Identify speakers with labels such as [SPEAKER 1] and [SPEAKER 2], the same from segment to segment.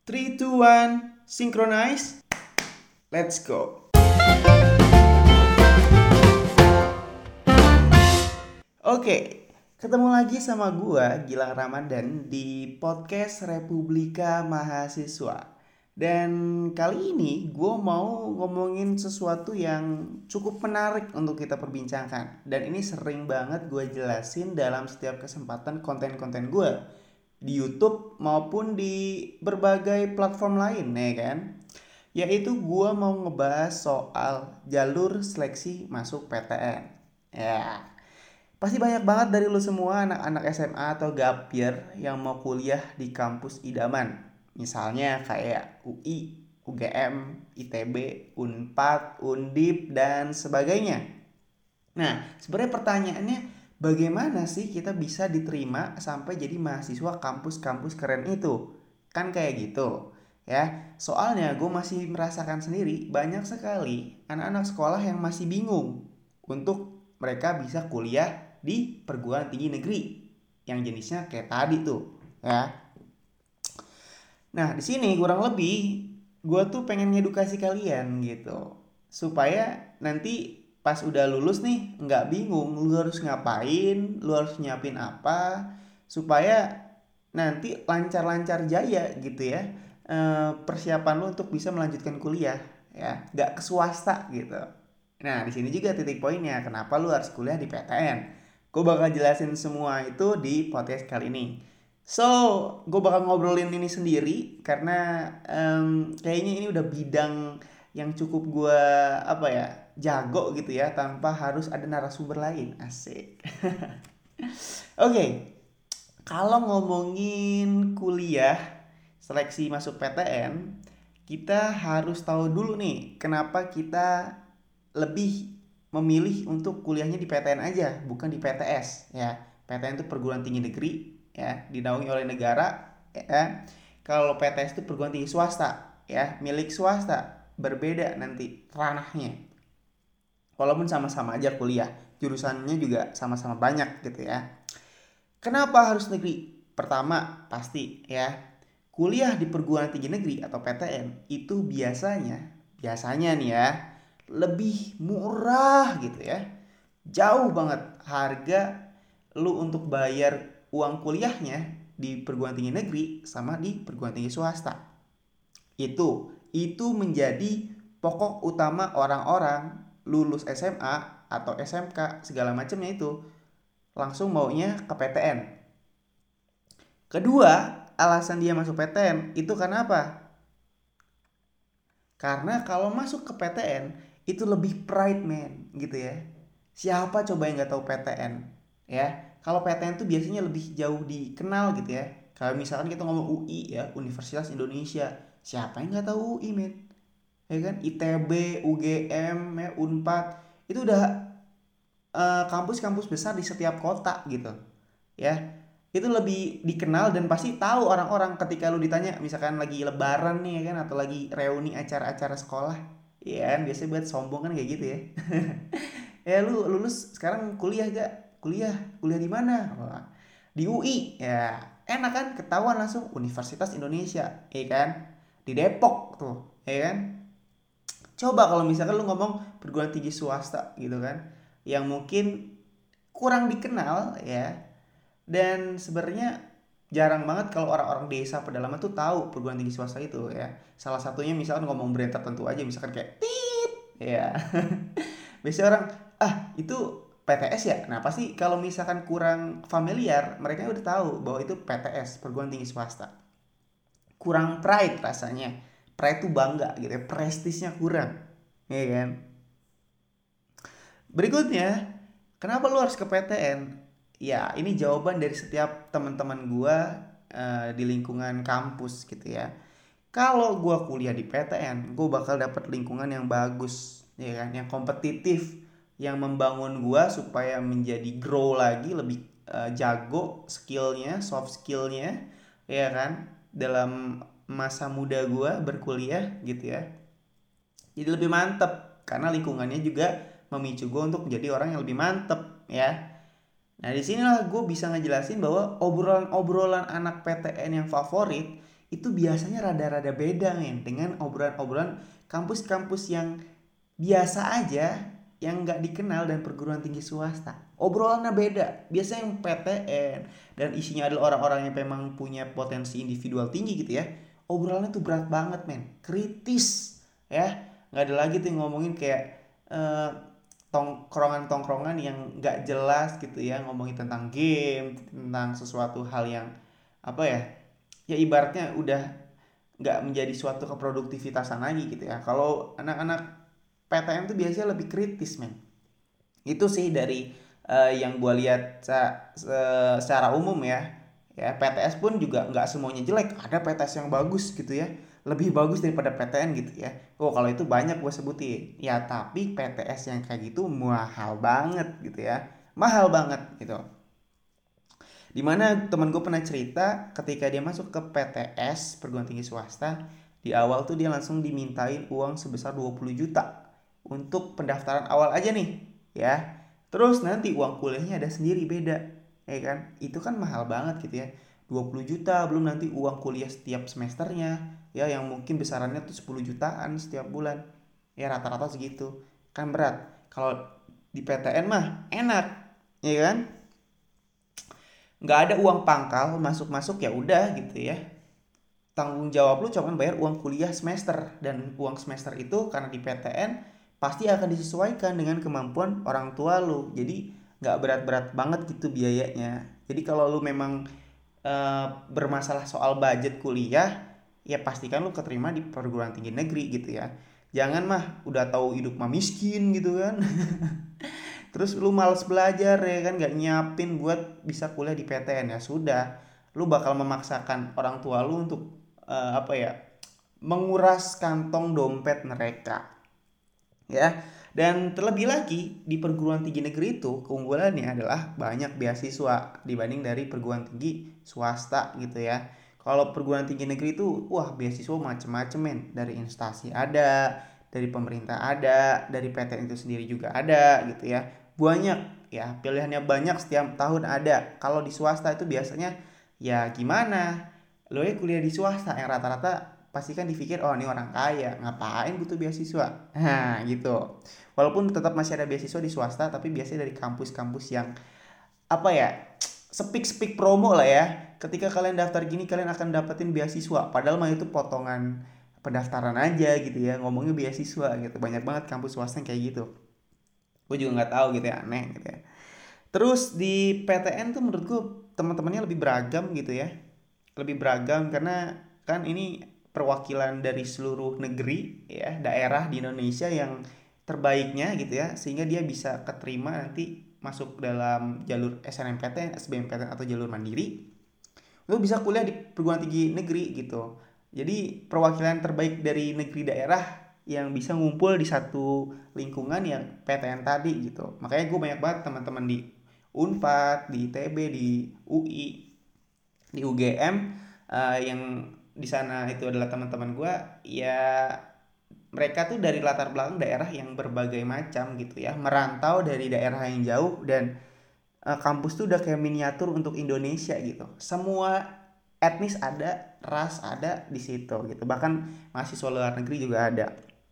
[SPEAKER 1] 3, 2, 1, synchronize. Let's go. Oke, ketemu lagi sama gua Gilang Ramadan di podcast Republika Mahasiswa. Dan kali ini gua mau ngomongin sesuatu yang cukup menarik untuk kita perbincangkan. Dan ini sering banget gua jelasin dalam setiap kesempatan konten-konten gua di YouTube maupun di berbagai platform lain, ya kan? Yaitu gue mau ngebahas soal jalur seleksi masuk PTN. Ya, pasti banyak banget dari lu semua anak-anak SMA atau gapir yang mau kuliah di kampus idaman. Misalnya kayak UI, UGM, ITB, Unpad, Undip, dan sebagainya. Nah, sebenarnya pertanyaannya bagaimana sih kita bisa diterima sampai jadi mahasiswa kampus-kampus keren itu? Kan kayak gitu. Ya, soalnya gue masih merasakan sendiri banyak sekali anak-anak sekolah yang masih bingung untuk mereka bisa kuliah di perguruan tinggi negeri yang jenisnya kayak tadi tuh, ya. Nah, di sini kurang lebih gue tuh pengen ngedukasi kalian gitu. Supaya nanti pas udah lulus nih nggak bingung lu harus ngapain, lu harus nyiapin apa supaya nanti lancar-lancar jaya gitu ya. Persiapan lu untuk bisa melanjutkan kuliah ya, nggak ke swasta gitu. Nah, di sini juga titik poinnya kenapa lu harus kuliah di PTN. Gue bakal jelasin semua itu di podcast kali ini. So, gue bakal ngobrolin ini sendiri karena kayaknya ini udah bidang yang cukup gue jago gitu ya tanpa harus ada narasumber lain. Asik. Oke, kalau ngomongin kuliah seleksi masuk PTN, kita harus tahu dulu nih kenapa kita lebih memilih untuk kuliahnya di PTN aja, bukan di PTS ya. PTN itu perguruan tinggi negeri ya, dinaungi oleh negara ya. Kalau PTS itu perguruan tinggi swasta ya, milik swasta, berbeda nanti ranahnya. Walaupun sama-sama aja kuliah, jurusannya juga sama-sama banyak gitu ya. Kenapa harus negeri? Pertama, pasti ya, kuliah di perguruan tinggi negeri atau PTN itu biasanya nih ya, lebih murah gitu ya. Jauh banget harga lu untuk bayar uang kuliahnya di perguruan tinggi negeri sama di perguruan tinggi swasta. Itu menjadi pokok utama orang-orang lulus SMA atau SMK segala macamnya itu langsung maunya ke PTN. Kedua, alasan dia masuk PTN itu karena apa? Karena kalau masuk ke PTN itu lebih pride man gitu ya. Siapa coba yang nggak tahu PTN ya? Kalau PTN tuh biasanya lebih jauh dikenal gitu ya. Kalau misalkan kita ngomong UI ya, Universitas Indonesia, siapa yang nggak tahu UI men? Ya kan? ITB, UGM, ya, Unpad itu udah kampus-kampus besar di setiap kota gitu ya. Itu lebih dikenal dan pasti tahu orang-orang ketika lu ditanya misalkan lagi lebaran nih ya kan, atau lagi reuni acara-acara sekolah ya kan, biasanya buat sombong kan kayak gitu ya. Ya lu lulus sekarang kuliah gak? Kuliah di mana? Wah, di UI ya, enak kan, ketahuan langsung Universitas Indonesia ya kan, di Depok tuh ya kan. Coba kalau misalkan lu ngomong perguruan tinggi swasta gitu kan, yang mungkin kurang dikenal ya, dan sebenarnya jarang banget kalau orang-orang desa pedalaman tuh tahu perguruan tinggi swasta itu ya. Salah satunya misalkan ngomong brand tertentu aja, misalkan kayak tit ya. Biasanya orang, itu PTS ya. Nah pasti kalau misalkan kurang familiar, mereka udah tahu bahwa itu PTS, perguruan tinggi swasta. Kurang pride rasanya. Pride tuh bangga gitu ya, prestisnya kurang, ya kan. Berikutnya, kenapa lu harus ke PTN? Ya, ini jawaban dari setiap teman-teman gua di lingkungan kampus gitu ya. Kalau gua kuliah di PTN, gua bakal dapet lingkungan yang bagus, ya kan, yang kompetitif, yang membangun gua supaya menjadi grow lagi, lebih jago skillnya, soft skillnya, ya kan, dalam masa muda gua berkuliah gitu ya. Jadi lebih mantep karena lingkungannya juga memicu gue untuk menjadi orang yang lebih mantep ya. Nah di sinilah gue bisa ngejelasin bahwa obrolan-obrolan anak PTN yang favorit itu biasanya rada-rada beda men dengan obrolan-obrolan kampus-kampus yang biasa aja, yang nggak dikenal dan perguruan tinggi swasta. Obrolannya beda. Biasanya yang PTN dan isinya adalah orang-orang yang memang punya potensi individual tinggi gitu ya. Obrolannya tuh berat banget men, kritis ya. Nggak ada lagi tuh yang ngomongin kayak eh, tongkrongan-tongkrongan yang nggak jelas gitu ya, ngomongin tentang game, tentang sesuatu hal yang apa ya, ya ibaratnya udah nggak menjadi suatu keproduktivitasan lagi gitu ya. Kalau anak-anak PTN tuh biasanya lebih kritis men. Itu sih dari yang gue lihat secara umum ya. Ya PTS pun juga nggak semuanya jelek, ada PTS yang bagus gitu ya, lebih bagus daripada PTN gitu ya. Oh kalau itu banyak gue sebutin ya, tapi PTS yang kayak gitu mahal banget gitu ya, mahal banget gitu. Dimana teman gue pernah cerita ketika dia masuk ke PTS perguruan tinggi swasta, di awal tuh dia langsung dimintain uang sebesar 20 juta untuk pendaftaran awal aja nih ya. Terus nanti uang kuliahnya ada sendiri beda, ya kan? Itu kan mahal banget gitu ya. 20 juta belum nanti uang kuliah setiap semesternya ya, yang mungkin besarannya tuh 10 jutaan setiap bulan. Ya rata-rata segitu. Kan berat. Kalau di PTN mah enak, ya kan? Nggak ada uang pangkal, masuk-masuk ya udah gitu ya. Tanggung jawab lu cuma bayar uang kuliah semester, dan uang semester itu karena di PTN pasti akan disesuaikan dengan kemampuan orang tua lu. Jadi nggak berat-berat banget gitu biayanya. Jadi kalau lu memang bermasalah soal budget kuliah, ya pastikan lu keterima di perguruan tinggi negeri gitu ya. Jangan mah udah tahu hidup mah miskin gitu kan. Terus lu males belajar ya kan, gak nyiapin buat bisa kuliah di PTN, ya sudah, lu bakal memaksakan orang tua lu untuk apa ya, menguras kantong dompet mereka ya. Dan terlebih lagi di perguruan tinggi negeri itu keunggulannya adalah banyak beasiswa dibanding dari perguruan tinggi swasta gitu ya. Kalau perguruan tinggi negeri itu wah beasiswa macem-macem men, dari instansi ada, dari pemerintah ada, dari PTN itu sendiri juga ada gitu ya. Banyak ya, pilihannya banyak, setiap tahun ada. Kalau di swasta itu biasanya ya gimana, lo ya kuliah di swasta yang rata-rata pasti kan dipikir oh ini orang kaya ngapain butuh beasiswa, nah gitu. Walaupun tetap masih ada beasiswa di swasta, tapi biasanya dari kampus-kampus yang apa ya, speak promo lah ya, ketika kalian daftar gini kalian akan dapetin beasiswa, padahal mah itu potongan pendaftaran aja gitu ya, ngomongnya beasiswa gitu. Banyak banget kampus swasta yang kayak gitu, gue juga nggak tahu gitu ya, aneh gitu ya. Terus di PTN tuh menurut gue teman-temannya lebih beragam gitu ya, lebih beragam karena kan ini perwakilan dari seluruh negeri ya, daerah di Indonesia yang terbaiknya gitu ya, sehingga dia bisa keterima nanti masuk dalam jalur SNMPTN, SBMPTN atau jalur mandiri. Lu bisa kuliah di perguruan tinggi negeri gitu. Jadi perwakilan terbaik dari negeri daerah yang bisa ngumpul di satu lingkungan yang PTN tadi gitu. Makanya gue banyak banget teman-teman di Unpad, di ITB, di UI, di UGM yang di sana itu adalah teman-teman gue ya. Mereka tuh dari latar belakang daerah yang berbagai macam gitu ya, merantau dari daerah yang jauh, dan kampus tuh udah kayak miniatur untuk Indonesia gitu. Semua etnis ada, ras ada di situ gitu. Bahkan mahasiswa luar negeri juga ada.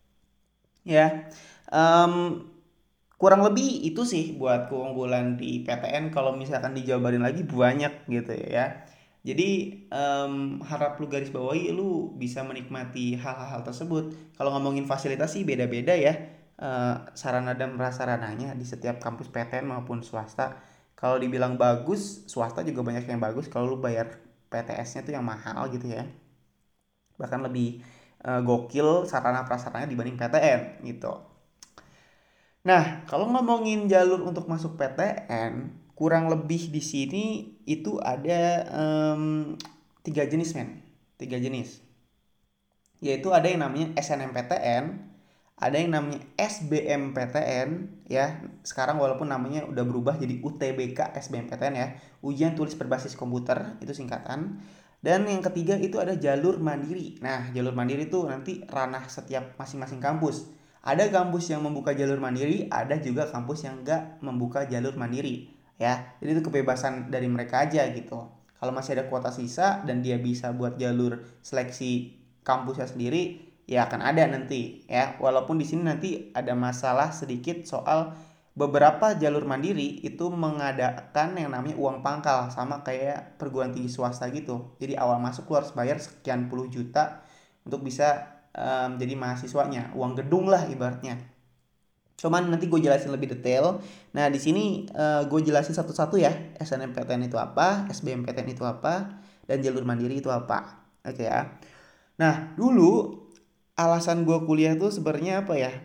[SPEAKER 1] Ya, em, kurang lebih itu sih buat keunggulan di PTN. Kalau misalkan dijabarin lagi banyak gitu ya. Jadi harap lu garis bawahi lu bisa menikmati hal-hal tersebut. Kalau ngomongin fasilitas sih beda-beda ya. Sarana dan prasarananya di setiap kampus PTN maupun swasta. Kalau dibilang bagus, swasta juga banyak yang bagus. Kalau lu bayar PTS-nya tuh yang mahal gitu ya. Bahkan lebih gokil sarana prasarananya dibanding PTN gitu. Nah, kalau ngomongin jalur untuk masuk PTN, kurang lebih di sini itu ada tiga jenis men, tiga jenis. Yaitu ada yang namanya SNMPTN, ada yang namanya SBMPTN ya. Sekarang walaupun namanya udah berubah jadi UTBK SBMPTN ya, ujian tulis berbasis komputer itu singkatan. Dan yang ketiga itu ada jalur mandiri. Nah, jalur mandiri itu nanti ranah setiap masing-masing kampus. Ada kampus yang membuka jalur mandiri, ada juga kampus yang enggak membuka jalur mandiri ya. Jadi itu kebebasan dari mereka aja gitu. Kalau masih ada kuota sisa dan dia bisa buat jalur seleksi kampusnya sendiri, ya akan ada nanti ya. Walaupun di sini nanti ada masalah sedikit soal beberapa jalur mandiri itu mengadakan yang namanya uang pangkal, sama kayak perguruan tinggi swasta gitu. Jadi awal masuk lu harus bayar sekian puluh juta untuk bisa jadi mahasiswanya, uang gedung lah ibaratnya. Cuman nanti gue jelasin lebih detail. Nah di sini gue jelasin satu-satu ya. SNMPTN itu apa, SBMPTN itu apa, dan jalur mandiri itu apa. Oke ya. Nah dulu alasan gue kuliah tuh sebenarnya apa ya?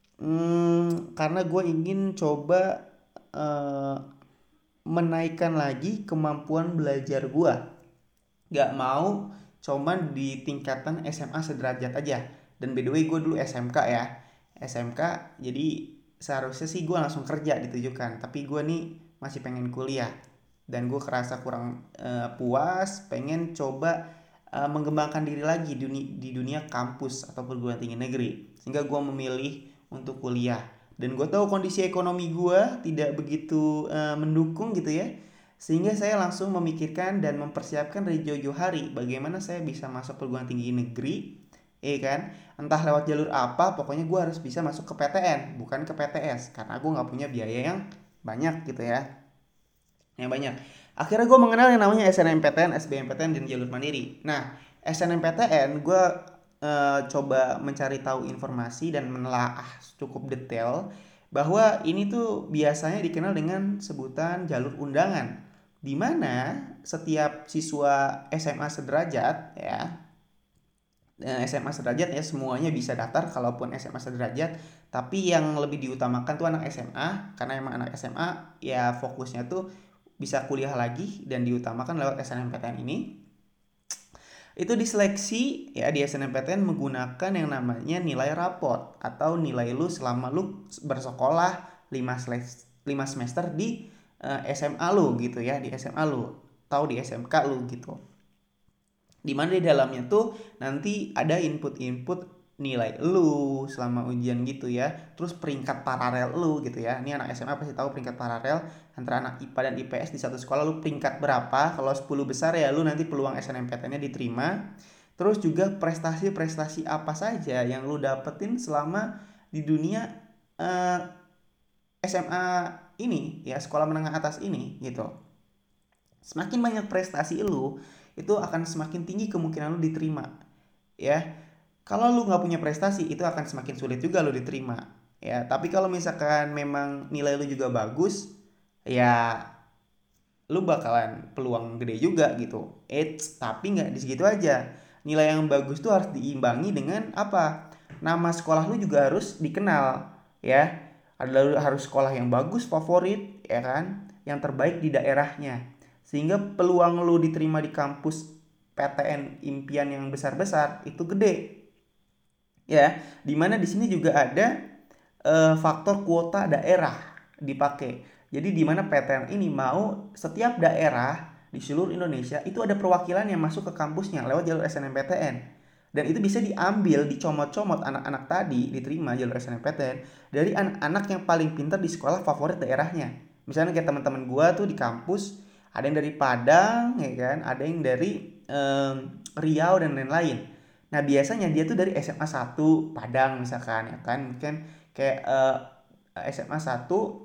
[SPEAKER 1] Karena gue ingin coba eh, menaikkan lagi kemampuan belajar gue. Gak mau cuman di tingkatan SMA sederajat aja. Dan by the way gue dulu SMK ya. SMK jadi seharusnya sih gue langsung kerja ditujukan. Tapi gue nih masih pengen kuliah. Dan gue kerasa kurang puas. Pengen coba mengembangkan diri lagi di dunia kampus atau perguruan tinggi negeri. Sehingga gue memilih untuk kuliah. Dan gue tahu kondisi ekonomi gue tidak begitu mendukung gitu ya. Sehingga saya langsung memikirkan dan mempersiapkan dari jauh-jauh hari bagaimana saya bisa masuk perguruan tinggi negeri, kan? Entah lewat jalur apa, pokoknya gue harus bisa masuk ke PTN, bukan ke PTS, karena gue nggak punya biaya yang banyak gitu ya, yang banyak. Akhirnya gue mengenal yang namanya SNMPTN, SBMPTN, dan jalur mandiri. Nah, SNMPTN gue coba mencari tahu informasi dan menelaah cukup detail bahwa ini tuh biasanya dikenal dengan sebutan jalur undangan, di mana setiap siswa SMA sederajat ya, SMA sederajat ya semuanya bisa daftar kalaupun SMA sederajat, tapi yang lebih diutamakan tuh anak SMA, karena emang anak SMA ya fokusnya tuh bisa kuliah lagi dan diutamakan lewat SNMPTN ini. Itu diseleksi ya di SNMPTN menggunakan yang namanya nilai raport atau nilai lu selama lu bersekolah 5 semester di SMA lu gitu ya, di SMA lu atau di SMK lu gitu. Dimana di dalamnya tuh nanti ada input-input nilai lu selama ujian gitu ya, terus peringkat paralel lu gitu ya. Ini anak SMA pasti tahu peringkat paralel antara anak IPA dan IPS di satu sekolah lu peringkat berapa. Kalau 10 besar ya lu nanti peluang SNMPTN-nya diterima. Terus juga prestasi-prestasi apa saja yang lu dapetin selama di dunia SMA ini ya, sekolah menengah atas ini gitu. Semakin banyak prestasi lu, itu akan semakin tinggi kemungkinan lu diterima ya. Kalau lu nggak punya prestasi, itu akan semakin sulit juga lu diterima ya. Tapi kalau misalkan memang nilai lu juga bagus, ya lu bakalan peluang gede juga gitu. Tapi nggak di segitu aja. Nilai yang bagus tuh harus diimbangi dengan apa? Nama sekolah lu juga harus dikenal ya. Adalah harus sekolah yang bagus, favorit ya kan, yang terbaik di daerahnya. Sehingga peluang lu diterima di kampus PTN impian yang besar-besar itu gede. Ya, dimana di sini juga ada faktor kuota daerah dipakai. Jadi di mana PTN ini mau setiap daerah di seluruh Indonesia itu ada perwakilan yang masuk ke kampusnya lewat jalur SNMPTN. Dan itu bisa diambil, dicomot-comot anak-anak tadi diterima jalur SNMPTN dari anak-anak yang paling pintar di sekolah favorit daerahnya. Misalnya kayak teman-teman gua tuh di kampus ada yang dari Padang ya kan, ada yang dari Riau dan lain-lain. Nah biasanya dia tuh dari SMA 1 Padang misalkan ya kan, mungkin kayak SMA 1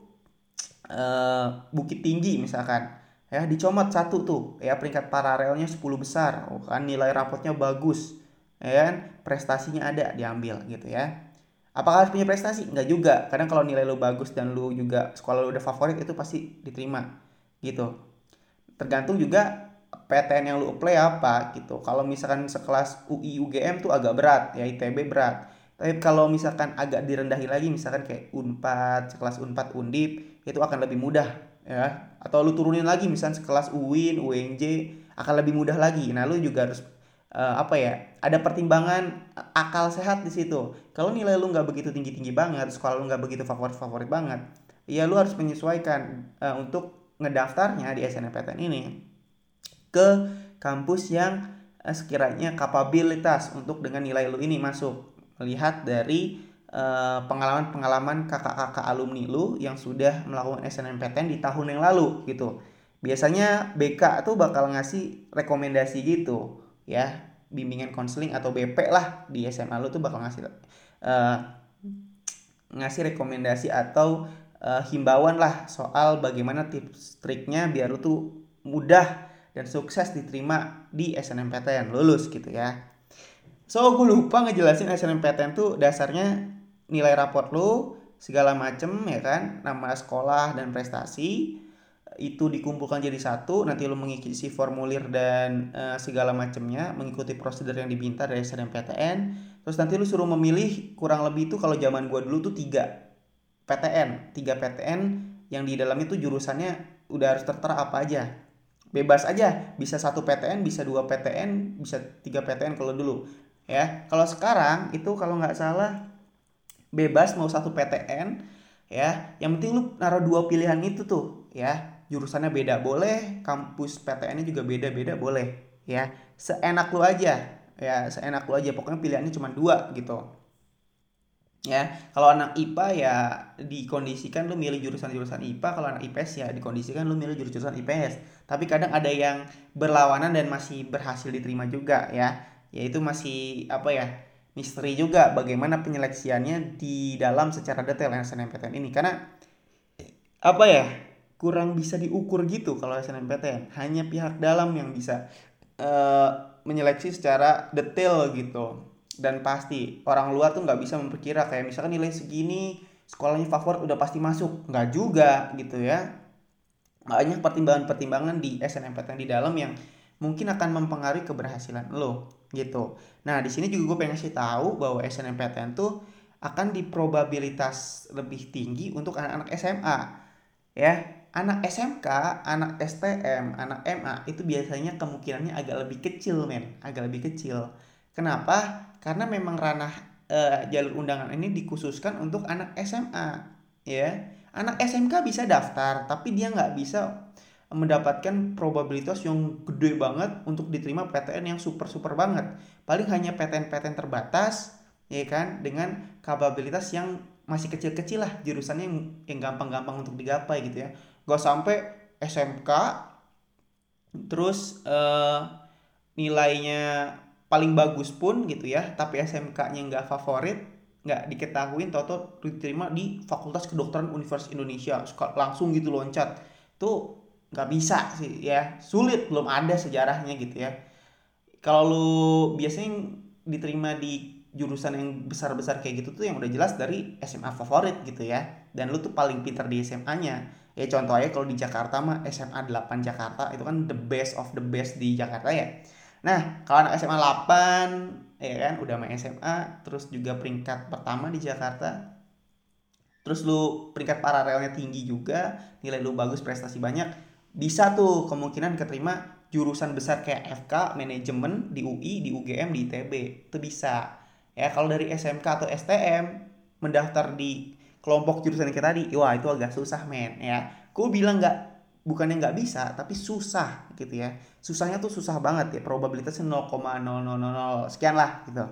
[SPEAKER 1] Bukit Tinggi misalkan ya, dicomot satu tuh ya, peringkat paralelnya 10 besar, kan nilai rapotnya bagus ya kan, prestasinya ada, diambil gitu ya. Apakah harus punya prestasi? Enggak juga, kadang kalau nilai lu bagus dan lu juga sekolah lu udah favorit itu pasti diterima gitu. Tergantung juga PTN yang lu apply apa gitu. Kalau misalkan sekelas UI UGM tuh agak berat ya, ITB berat. Tapi kalau misalkan agak direndahi lagi, misalkan kayak Unpad, sekelas Unpad Undip, itu akan lebih mudah ya. Atau lu turunin lagi misalkan sekelas UIN, UNJ, akan lebih mudah lagi. Nah, lu juga harus apa ya? Ada pertimbangan akal sehat di situ. Kalau nilai lu nggak begitu tinggi-tinggi banget, sekolah lu nggak begitu favorit-favorit banget, ya lu harus menyesuaikan untuk ngedaftarnya di SNMPTN ini ke kampus yang sekiranya kapabilitas untuk dengan nilai lu ini masuk. Melihat dari pengalaman-pengalaman kakak-kakak alumni lu yang sudah melakukan SNMPTN di tahun yang lalu gitu. Biasanya BK tuh bakal ngasih rekomendasi gitu ya, bimbingan konseling atau BP lah di SMA lu tuh bakal eh, ngasih rekomendasi atau himbauan lah soal bagaimana tips triknya biar lu tuh mudah dan sukses diterima di SNMPTN lulus gitu ya. So gue lupa ngejelasin SNMPTN tuh dasarnya nilai raport lu segala macem ya kan, nama sekolah dan prestasi itu dikumpulkan jadi satu, nanti lu mengisi formulir dan segala macamnya, mengikuti prosedur yang diminta dari SNMPTN. Terus nanti lu suruh memilih kurang lebih itu kalau zaman gua dulu tuh 3 PTN yang di dalamnya tuh jurusannya udah harus tertera apa aja. Bebas aja, bisa 1 PTN, bisa 2 PTN, bisa 3 PTN kalau dulu. Ya, kalau sekarang itu kalau nggak salah bebas mau 1 PTN ya, yang penting lu naruh 2 pilihan itu tuh ya, jurusannya beda boleh, kampus PTN-nya juga beda-beda boleh ya, seenak lu aja ya, seenak lu aja, pokoknya pilihannya cuma 2 gitu ya. Kalau anak IPA ya dikondisikan lu milih jurusan-jurusan IPA, kalau anak IPS ya dikondisikan lu milih jurusan IPS. Tapi kadang ada yang berlawanan dan masih berhasil diterima juga ya, yaitu masih apa ya, misteri juga bagaimana penyeleksiannya di dalam secara detail SNMPTN ini, karena apa ya, kurang bisa diukur gitu. Kalau SNMPTN hanya pihak dalam yang bisa eh, menyeleksi secara detail gitu, dan pasti orang luar tuh nggak bisa memperkira kayak misalkan nilai segini sekolahnya favorit udah pasti masuk, nggak juga gitu ya. Banyak pertimbangan-pertimbangan di SNMPTN di dalam yang mungkin akan mempengaruhi keberhasilan lo gitu. Nah di sini juga gue pengen kasih tahu bahwa SNMPTN tuh akan diprobabilitas lebih tinggi untuk anak-anak SMA ya. Anak SMK, anak STM, anak MA itu biasanya kemungkinannya agak lebih kecil men, agak lebih kecil. Kenapa? Karena memang ranah jalur undangan ini dikhususkan untuk anak SMA ya. Anak SMK bisa daftar tapi dia nggak bisa mendapatkan probabilitas yang gede banget untuk diterima PTN yang super super banget. Paling hanya PTN-PTN terbatas ya kan, dengan kapabilitas yang masih kecil-kecil lah, jurusannya yang gampang-gampang untuk digapai gitu ya. Gak sampai SMK terus nilainya paling bagus pun gitu ya, tapi SMK-nya nggak favorit, nggak diketahuin, toto diterima di Fakultas Kedokteran Universitas Indonesia langsung gitu loncat. Tuh nggak bisa sih ya, sulit, belum ada sejarahnya gitu ya. Kalau lu biasanya diterima di jurusan yang besar-besar kayak gitu tuh yang udah jelas dari SMA favorit gitu ya, dan lu tuh paling pintar di SMA-nya. Ya contoh aja kalau di Jakarta mah SMA 8 Jakarta itu kan the best of the best di Jakarta ya. Nah kalau anak SMA 8 ya kan udah main SMA, terus juga peringkat pertama di Jakarta, terus lu peringkat paralelnya tinggi juga, nilai lu bagus, prestasi banyak, bisa tuh kemungkinan keterima jurusan besar kayak FK, manajemen di UI, di UGM, di ITB. Itu bisa. Ya kalau dari SMK atau STM mendaftar di kelompok jurusan yang kayak tadi, wah itu agak susah men ya. Ku bilang nggak, bukannya nggak bisa, tapi susah gitu ya. Susahnya tuh susah banget ya, probabilitasnya 0,0000 sekian lah gitu.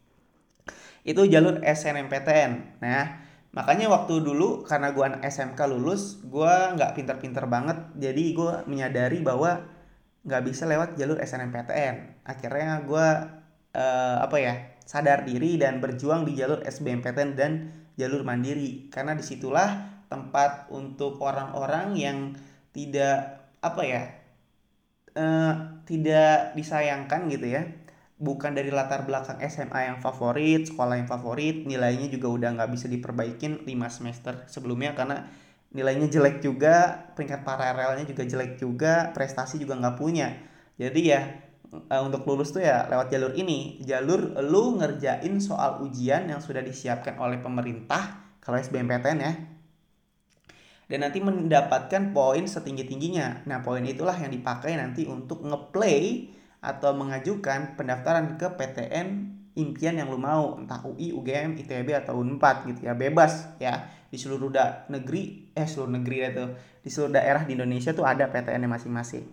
[SPEAKER 1] Itu jalur SNMPTN. Nah, makanya waktu dulu karena gue anak SMK lulus, gue nggak pinter-pinter banget, jadi gue menyadari bahwa nggak bisa lewat jalur SNMPTN. Akhirnya gue apa ya, sadar diri dan berjuang di jalur SBMPTN dan jalur mandiri, karena disitulah tempat untuk orang-orang yang tidak apa ya, eh, tidak disayangkan gitu ya, bukan dari latar belakang SMA yang favorit, sekolah yang favorit, nilainya juga udah nggak bisa diperbaikin 5 semester sebelumnya karena nilainya jelek juga, peringkat paralelnya juga jelek juga, prestasi juga nggak punya. Jadi ya untuk lulus tuh ya lewat jalur ini, jalur lu ngerjain soal ujian yang sudah disiapkan oleh pemerintah kalau SBMPTN ya, dan nanti mendapatkan poin setinggi-tingginya. Nah, poin itulah yang dipakai nanti untuk ngeplay atau mengajukan pendaftaran ke PTN impian yang lu mau, entah UI, UGM, ITB atau Unpad gitu ya, bebas ya. Di seluruh negeri, seluruh negeri itu, di seluruh daerah di Indonesia tuh ada PTN-nya masing-masing.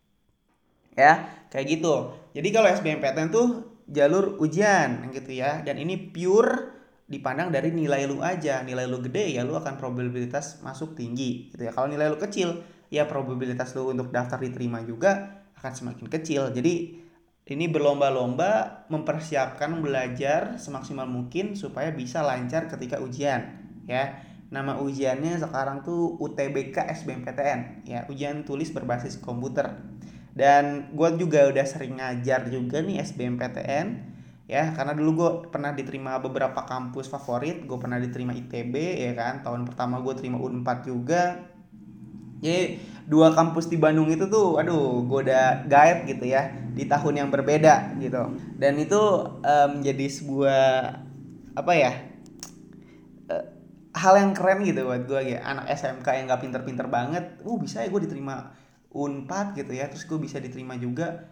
[SPEAKER 1] Ya, kayak gitu. Jadi kalau SBMPTN tuh jalur ujian gitu ya, dan ini pure dipandang dari nilai lu aja. Nilai lu gede ya lu akan probabilitas masuk tinggi gitu ya. Kalau nilai lu kecil ya probabilitas lu untuk daftar diterima juga akan semakin kecil. Jadi ini berlomba-lomba mempersiapkan belajar semaksimal mungkin supaya bisa lancar ketika ujian ya. Nama ujiannya sekarang tuh UTBK SBMPTN ya, ujian tulis berbasis komputer. Dan gue juga udah sering ngajar juga nih SBMPTN ya, karena dulu gue pernah diterima beberapa kampus favorit. Gue pernah diterima ITB ya kan, tahun pertama gue terima Unpad juga. Jadi dua kampus di Bandung itu tuh, aduh, gue udah guide gitu ya di tahun yang berbeda gitu. Dan itu jadi sebuah apa ya, eh, hal yang keren gitu buat gue ya, anak SMK yang nggak pinter-pinter banget, bisa ya gue diterima Unpad gitu ya, terus gue bisa diterima juga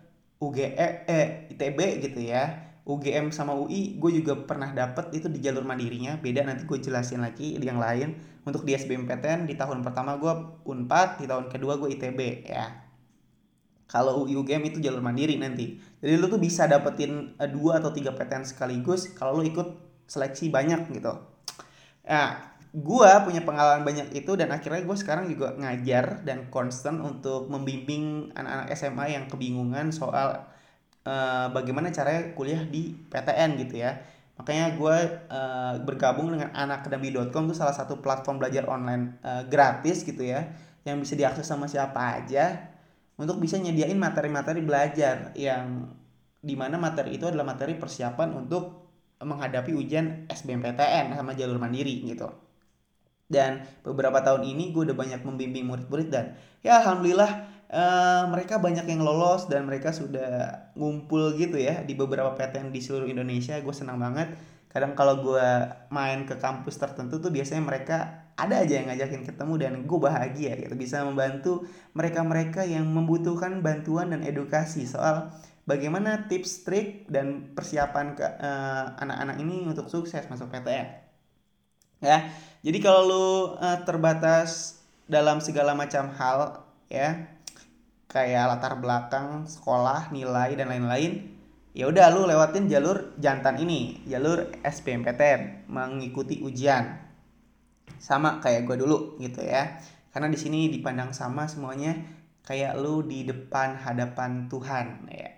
[SPEAKER 1] ITB gitu ya, UGM sama UI gue juga pernah dapet itu di jalur mandirinya, beda nanti gue jelasin lagi di yang lain. Untuk di SBMPTN di tahun pertama gue Unpad, di tahun kedua gue ITB ya. Kalau UI UGM itu jalur mandiri nanti. Jadi lu tuh bisa dapetin 2 atau 3 PTN sekaligus kalau lu ikut seleksi banyak gitu. Nah, gue punya pengalaman banyak itu dan akhirnya gue sekarang juga ngajar dan constant untuk membimbing anak-anak SMA yang kebingungan soal bagaimana caranya kuliah di PTN gitu ya. Makanya gue bergabung dengan anakademi.com, itu salah satu platform belajar online gratis gitu ya, yang bisa diakses sama siapa aja untuk bisa nyediain materi-materi belajar yang dimana materi itu adalah materi persiapan untuk menghadapi ujian SBMPTN sama jalur mandiri gitu. Dan beberapa tahun ini gue udah banyak membimbing murid-murid dan ya alhamdulillah mereka banyak yang lolos dan mereka sudah ngumpul gitu ya di beberapa PTN di seluruh Indonesia. Gue senang banget. Kadang kalau gue main ke kampus tertentu tuh biasanya mereka ada aja yang ngajakin ketemu dan gue bahagia gitu bisa membantu mereka-mereka yang membutuhkan bantuan dan edukasi soal bagaimana tips, trik, dan persiapan ke anak-anak ini untuk sukses masuk PTN ya. Jadi kalau lu terbatas dalam segala macam hal ya, kayak latar belakang sekolah, nilai dan lain-lain, ya udah lu lewatin jalur jantan ini, jalur SBMPTN, mengikuti ujian sama kayak gue dulu gitu ya. Karena di sini dipandang sama semuanya, kayak lu di depan hadapan Tuhan ya.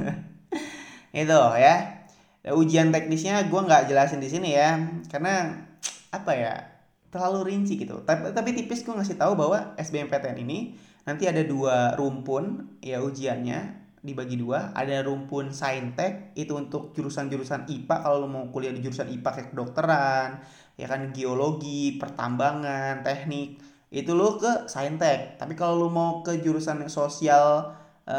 [SPEAKER 1] Itu ya. Ujian teknisnya gue nggak jelasin di sini ya, karena apa ya, terlalu rinci gitu. Tapi tipis gue ngasih tahu bahwa SBMPTN ini nanti ada 2 rumpun ya ujiannya, dibagi 2. Ada rumpun Saintek itu untuk jurusan-jurusan IPA, kalau lo mau kuliah di jurusan IPA kayak kedokteran ya kan, geologi, pertambangan, teknik, itu lo ke Saintek. Tapi kalau lo mau ke jurusan sosial,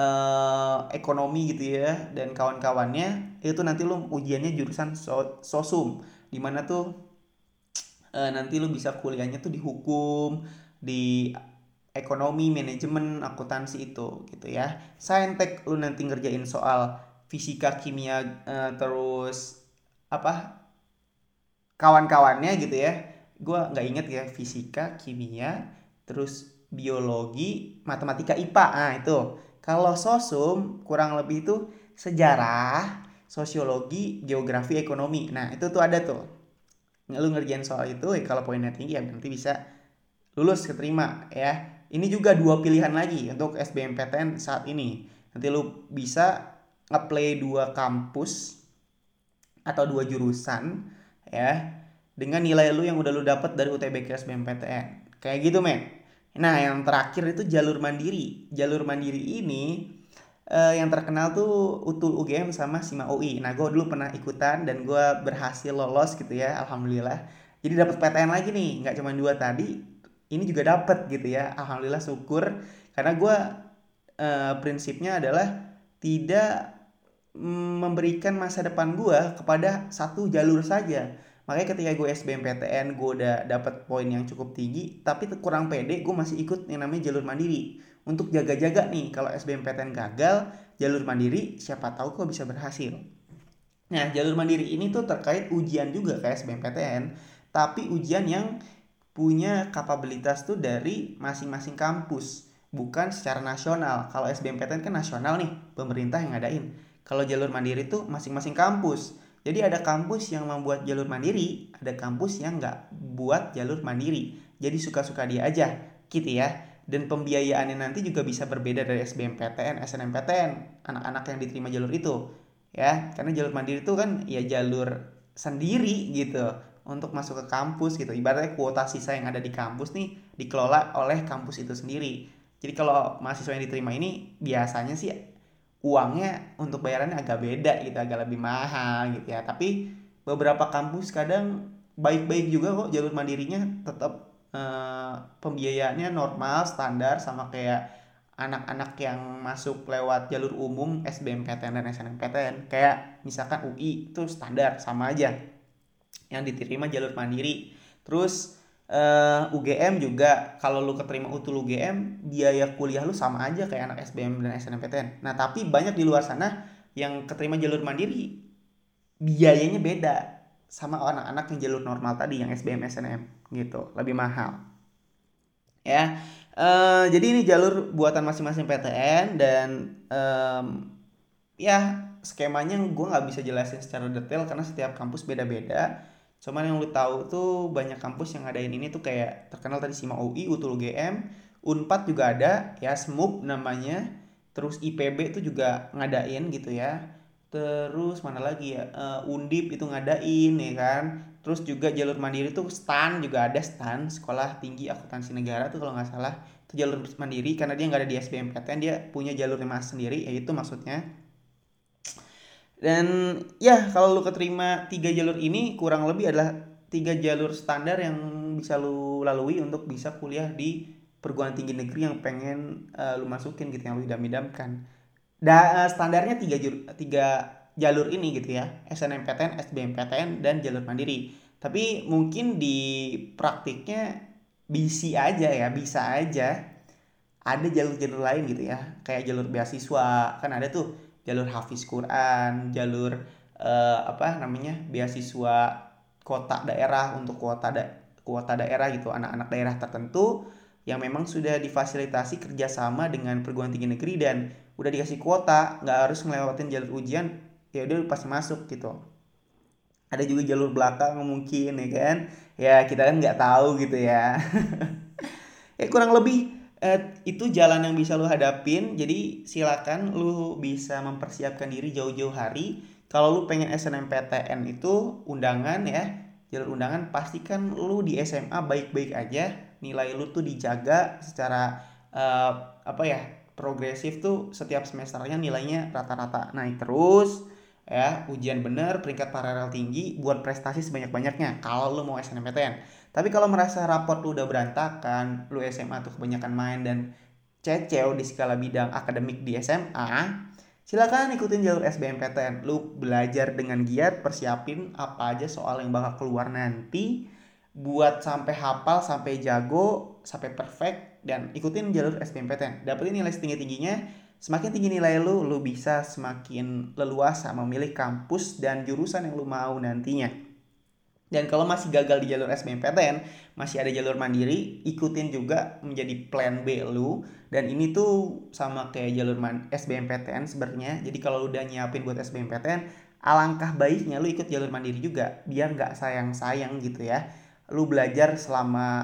[SPEAKER 1] ekonomi gitu ya dan kawan-kawannya, itu nanti lo ujiannya jurusan sosum, dimana tuh nanti lu bisa kuliahnya tuh di hukum, di ekonomi, manajemen, akuntansi itu gitu ya. Saintek lu nanti ngerjain soal fisika, kimia, terus apa kawan-kawannya gitu ya. Gua nggak inget ya, fisika, kimia, terus biologi, matematika, IPA. Nah itu. Kalau sosum kurang lebih itu sejarah, sosiologi, geografi, ekonomi. Nah itu tuh ada tuh. Lu ngerjain soal itu kalau poinnya tinggi ya nanti bisa lulus keterima ya. Ini juga 2 pilihan lagi untuk SBMPTN saat ini. Nanti lu bisa ngeplay 2 kampus atau 2 jurusan ya dengan nilai lu yang udah lu dapat dari UTBK SBMPTN. Kayak gitu, men. Nah, yang terakhir itu jalur mandiri. Jalur mandiri ini yang terkenal tuh UTUL UGM sama SIMA UI. Nah, gue dulu pernah ikutan dan gue berhasil lolos gitu ya, alhamdulillah. Jadi dapat PTN lagi nih, nggak cuma 2 tadi, ini juga dapat gitu ya, alhamdulillah, syukur. Karena gue prinsipnya adalah tidak memberikan masa depan gue kepada satu jalur saja. Makanya ketika gue SBMPTN gue udah dapat poin yang cukup tinggi, tapi kurang pede, gue masih ikut yang namanya jalur mandiri untuk jaga-jaga nih, kalau SBMPTN gagal, jalur mandiri siapa tahu kok bisa berhasil. Nah, jalur mandiri ini tuh terkait ujian juga kayak SBMPTN, tapi ujian yang punya kapabilitas tuh dari masing-masing kampus, bukan secara nasional. Kalau SBMPTN kan nasional nih, pemerintah yang ngadain. Kalau jalur mandiri tuh masing-masing kampus. Jadi ada kampus yang membuat jalur mandiri, ada kampus yang nggak buat jalur mandiri. Jadi suka-suka dia aja, gitu ya. Dan pembiayaannya nanti juga bisa berbeda dari SBMPTN, SNMPTN, anak-anak yang diterima jalur itu. Ya, karena jalur mandiri itu kan ya jalur sendiri gitu untuk masuk ke kampus gitu. Ibaratnya kuota sisa yang ada di kampus nih dikelola oleh kampus itu sendiri. Jadi kalau mahasiswa yang diterima ini biasanya sih uangnya untuk bayarannya agak beda gitu, agak lebih mahal gitu ya. Tapi beberapa kampus kadang baik-baik juga kok jalur mandirinya, tetap pembiayaannya normal standar sama kayak anak-anak yang masuk lewat jalur umum SBMPTN dan SNMPTN. Kayak misalkan UI itu standar sama aja yang diterima jalur mandiri. Terus UGM juga kalau lu keterima UTUL UGM biaya kuliah lu sama aja kayak anak SBM dan SNMPTN. Nah tapi banyak di luar sana yang keterima jalur mandiri biayanya beda sama anak-anak yang jalur normal tadi yang SBM SNM gitu, lebih mahal ya. Jadi ini jalur buatan masing-masing PTN dan ya skemanya gue nggak bisa jelasin secara detail karena setiap kampus beda-beda. Cuman yang lu tahu tuh banyak kampus yang ngadain ini tuh kayak terkenal tadi SIMA UI, UTUL UGM, Unpad juga ada ya, SMUP namanya. Terus IPB tuh juga ngadain gitu ya. Terus mana lagi ya? Undip itu ngadain ya kan. Terus juga jalur mandiri tuh STAN juga ada, STAN Sekolah Tinggi Akuntansi Negara tuh kalau nggak salah. Itu jalur mandiri karena dia nggak ada di SBMPTN, dia punya jalurnya mas sendiri, yaitu maksudnya. Dan ya kalau lu keterima 3 jalur ini kurang lebih adalah 3 jalur standar yang bisa lu lalui untuk bisa kuliah di perguruan tinggi negeri yang pengen lu masukin gitu, yang lu idam-idamkan. Standarnya 3 jalur ini gitu ya, SNMPTN, SBMPTN, dan jalur mandiri. Tapi mungkin di praktiknya bisa aja ada jalur-jalur lain gitu ya, kayak jalur beasiswa kan ada tuh, jalur hafiz Quran, jalur apa namanya, beasiswa kota daerah untuk kuota daerah gitu, anak-anak daerah tertentu yang memang sudah difasilitasi kerjasama dengan perguruan tinggi negeri dan udah dikasih kuota, nggak harus ngelewatin jalur ujian, ya udah pasti masuk gitu. Ada juga jalur belakang mungkin ya kan, ya kita kan nggak tahu gitu ya. Ya kurang lebih itu jalan yang bisa lu hadapin. Jadi silakan lu bisa mempersiapkan diri jauh-jauh hari. Kalau lu pengen SNMPTN itu undangan ya, jalur undangan, pastikan lu di SMA baik-baik aja. Nilai lu tuh dijaga secara eh, apa ya, progresif tuh, setiap semesternya nilainya rata-rata naik terus ya, ujian bener, peringkat paralel tinggi buat prestasi sebanyak-banyaknya kalau lu mau SNMPTN. Tapi kalau merasa raport lu udah berantakan, lu SMA tuh kebanyakan main dan ceceo di skala bidang akademik di SMA, silakan ikutin jalur SBMPTN. Lu belajar dengan giat, persiapin apa aja soal yang bakal keluar nanti, buat sampai hafal, sampai jago, sampai perfect, dan ikutin jalur SBMPTN. Dapetin nilai setinggi-tingginya. Semakin tinggi nilai lu bisa semakin leluasa memilih kampus dan jurusan yang lu mau nantinya. Dan kalau masih gagal di jalur SBMPTN, masih ada jalur mandiri, ikutin juga menjadi plan B lu. Dan ini tuh sama kayak jalur SBMPTN sebenarnya. Jadi kalau lu udah nyiapin buat SBMPTN, alangkah baiknya lu ikut jalur mandiri juga, biar nggak sayang-sayang gitu ya. Lu belajar selama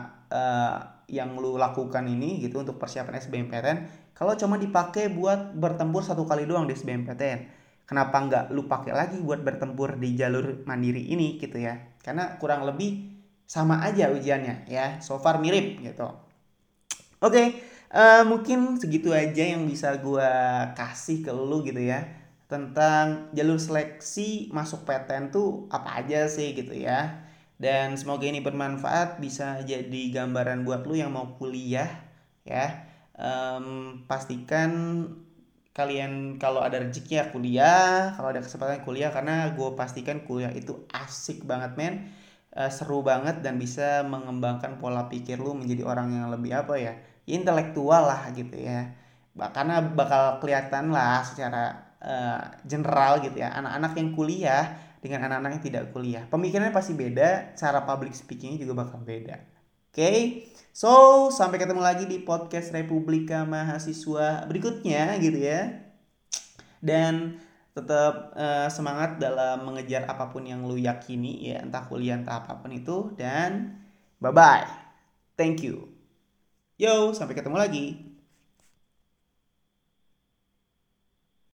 [SPEAKER 1] yang lu lakukan ini gitu untuk persiapan SBMPTN. Kalau cuma dipakai buat bertempur 1 kali doang di SBMPTN, kenapa nggak lu pakai lagi buat bertempur di jalur mandiri ini gitu ya? Karena kurang lebih sama aja ujiannya ya, so far mirip gitu. Oke, mungkin segitu aja yang bisa gua kasih ke lu gitu ya, tentang jalur seleksi masuk PTN tuh apa aja sih gitu ya. Dan semoga ini bermanfaat, bisa jadi gambaran buat lu yang mau kuliah ya. Pastikan kalian kalau ada rezeki ya kuliah, kalau ada kesempatan kuliah, karena gue pastikan kuliah itu asik banget men. Seru banget dan bisa mengembangkan pola pikir lu menjadi orang yang lebih apa ya, intelektual lah gitu ya. Karena bakal kelihatan lah secara general gitu ya, anak-anak yang kuliah dengan anak-anak yang tidak kuliah, pemikirannya pasti beda, cara public speakingnya juga bakal beda. Oke, so sampai ketemu lagi di podcast Republika Mahasiswa berikutnya gitu ya. Dan tetap semangat dalam mengejar apapun yang lu yakini ya, entah kuliah entah apapun itu, dan bye bye. Thank you. Yo, sampai ketemu lagi.